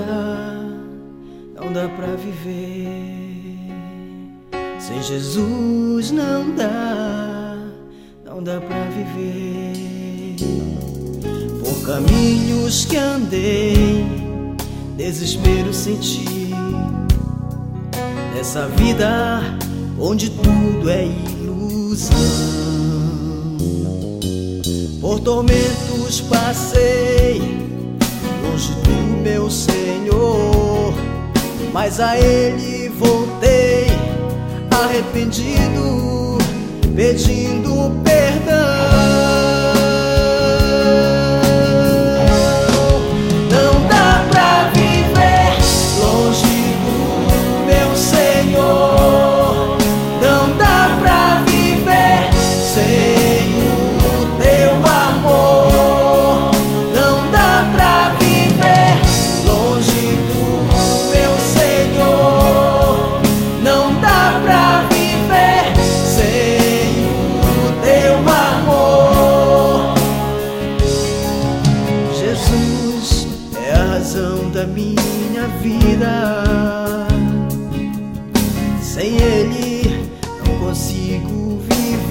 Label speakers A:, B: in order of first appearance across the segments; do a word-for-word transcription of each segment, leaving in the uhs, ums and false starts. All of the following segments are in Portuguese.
A: dá, não dá pra viver. Sem Jesus não dá, não dá pra viver. Por caminhos que andei, desespero senti, nessa vida onde tudo é ilusão. Por tormentos passei, longe do meu Senhor, mas a Ele voltei, arrependido, pedindo perdão. Não dá pra viver longe do meu Senhor, não dá pra viver sem o teu amor, não dá pra viver longe do meu Senhor, não dá pra viver sem o teu amor. Jesus é a razão da minha vida, sem Ele não consigo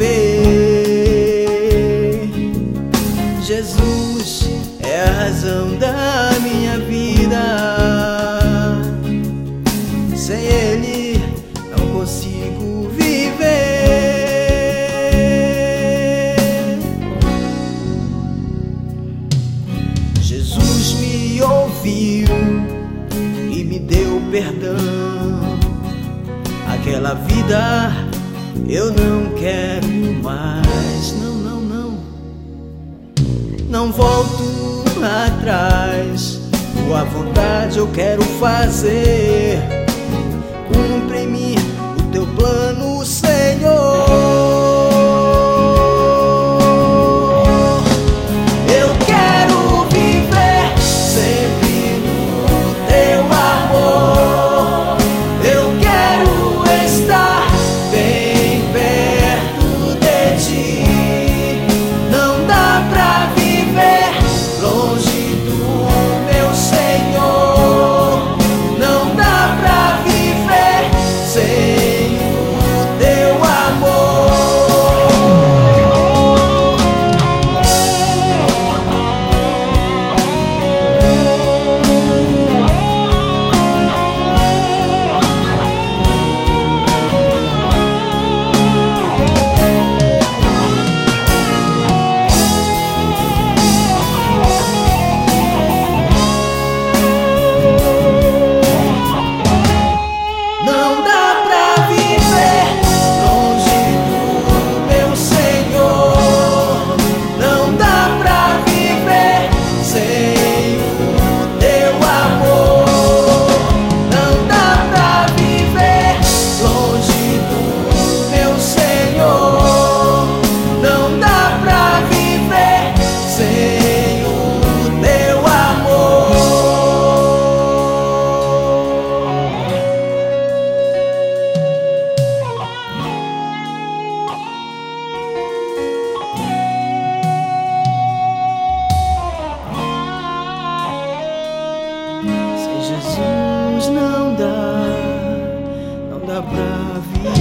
A: viver. Jesus é a razão da minha vida, sem Ele não consigo viver. Jesus me ouviu e me deu perdão. Aquela vida eu não quero mais, não, não, não. Não volto atrás, tua vontade eu quero fazer. Cumpre em mim o teu plano, Senhor. Eu quero viver sempre no teu amor. Eu quero estar bem perto de ti. Não dá pra viver longe do meu Senhor, não dá pra viver sem o teu amor. Não dá pra viver longe do meu Senhor, não dá pra viver sem o teu amor, não dá pra viver longe do meu Senhor, não dá pra viver sem o teu amor. Sem Jesus não dá, não dá pra viver.